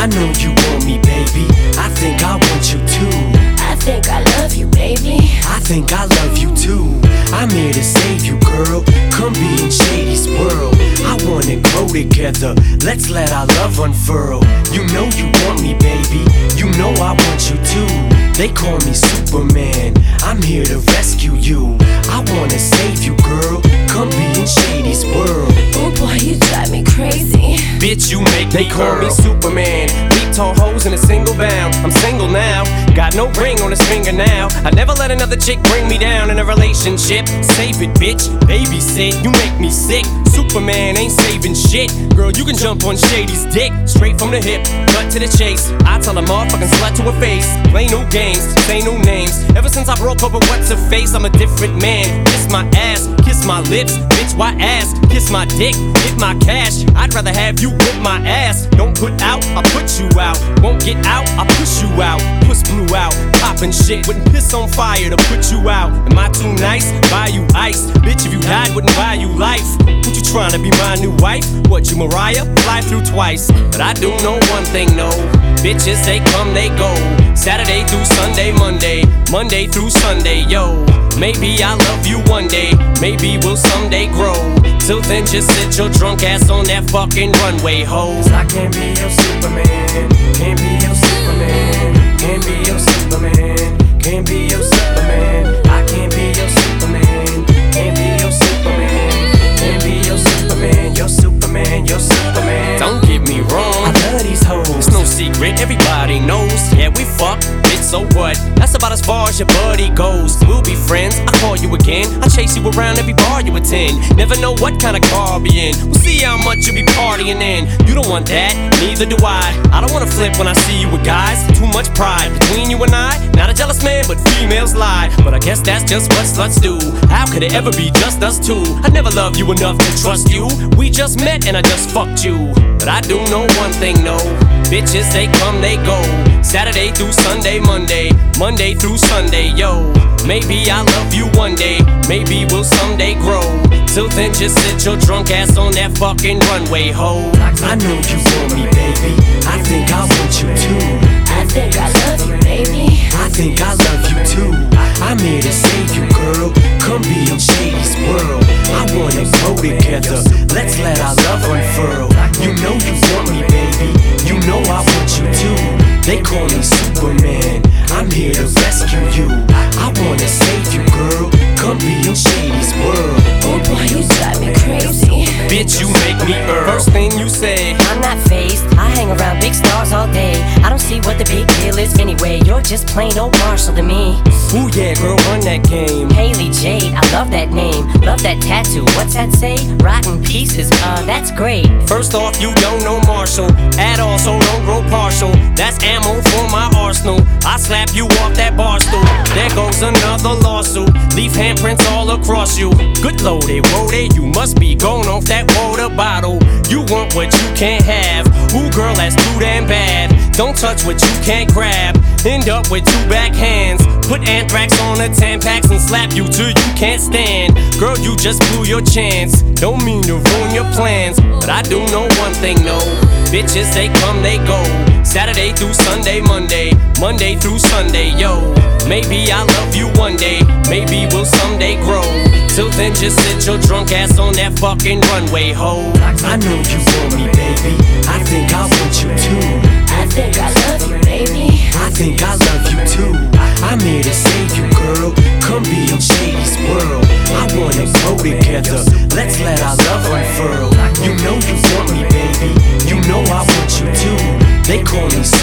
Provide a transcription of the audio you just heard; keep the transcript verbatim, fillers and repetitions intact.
I know you want me, baby. I think I want you too. I think I love you, baby. I think I love you too. I'm here to save you, girl. Come be in Shady's world. I wanna grow together. Let's let our love unfurl. You know you want me, baby. You know I want you too. They call me Superman. I'm here to rescue you. I wanna save you, girl. Come be in Shady's world. Oh boy, you drive me crazy. Bitch, you make They me call girl. me Superman. Leap tall hoes in a single bound. I'm single now, got no ring on his finger now. I never let another chick bring me down in a relationship. Save it, bitch, babysit. You make me sick. Superman ain't saving shit. Girl, you can jump on Shady's dick. Straight from the hip, cut to the chase. I tell a motherfucking slut to her face. Play no games, say no names. Ever since I broke up with what's her face, I'm a different man. Kiss my ass, kiss my lips. Bitch, why ass? Kiss my dick, get my cash. I'd rather have you whip my ass. Don't put out, I put you out. Won't get out, I push you out. Puss blew out, poppin' shit. Wouldn't piss on fire to put you out. Am I too nice? Buy you ice. Bitch, if you died, wouldn't buy you life. What you tryna be my new wife? What, you Mariah? Fly through twice. But I do know one thing, no. Bitches, they come, they go. Saturday through Sunday, Monday. Monday through Sunday, yo. Maybe I'll love you one day. Maybe we'll someday grow. Till then, just sit your drunk ass on that fucking runway, ho. Cause I can't be your Superman. Can't be your Superman. Can't be your Superman. Can't be your Superman. I can't be your Superman. Can't be your Superman. Can't be your Superman. Your Superman. Your Superman. Don't get me wrong, I love these hoes. it's no secret, everybody knows. Yeah, we fuck, bitch, so what? That's about as far as your buddy goes. We'll be friends, I call you again. I chase you around every bar you attend. Never know what kind of car I'll be in. We'll see how much you be partying in. You don't want that, neither do I. I don't wanna flip when I see you with guys. Too much pride between you and I. Not a jealous man, but females lie. But I guess that's just what sluts do. How could it ever be just us two? I never loved you enough to trust you. We just met and I just fucked you. But I do know one thing, no. Bitches, they come, they go. Saturday through Sunday, Monday. Monday through Sunday, yo. Maybe I'll love you one day. Maybe we'll someday grow. Till then, just sit your drunk ass on that fucking runway, ho. I know you want me, baby. I think I want you too. I think I love you, baby. I think I love you too. I'm here to save you, girl. Come be in Shady's world. I wanna grow together. Let's let our love unfurl. You know you want me, baby. You know I want you too. They call me Superman. I'm here to rescue you. I wanna save you, girl. Come be in Shady's world. Oh boy, you drive me crazy. Bitch, you make me earn. First thing you say, I'm not phased, I hang around big stars all day. I don't see what the big deal is anyway. You're just plain old Marshall to me. ooh yeah, girl, run that game. Haley Jade, I love that name. Love that tattoo, what's that say? Rotten pieces, uh, that's great. First off, you don't know Marshall at all, so don't grow partial. That's ammo for my arsenal. I slap you off that bar stool. There goes another lawsuit. Leave handprints all across you. Good loaded, woaded, you must be going off that water bottle. You want what you can't have. Ooh, girl, that's too damn bad. Don't touch what you can't grab. End up with two backhands. Put anthrax on the Tampax and slap you till you can't stand. Girl, you just blew your chance. Don't mean to ruin your plans, but I do know one thing, no. Bitches, they come, they go. Saturday through Sunday, Monday. Monday through Sunday, yo. Maybe I'll love you one day. Maybe we'll someday grow. Till then, just sit your drunk ass on that fucking runway, ho. I know you want me, baby. I think I want you too. I think I love you, baby. I think I love you too. I'm here to save you, girl. Come be in Shady's world. I wanna grow together. Let's let our love unfurl. You know you want me, baby. You know I want you too. They call me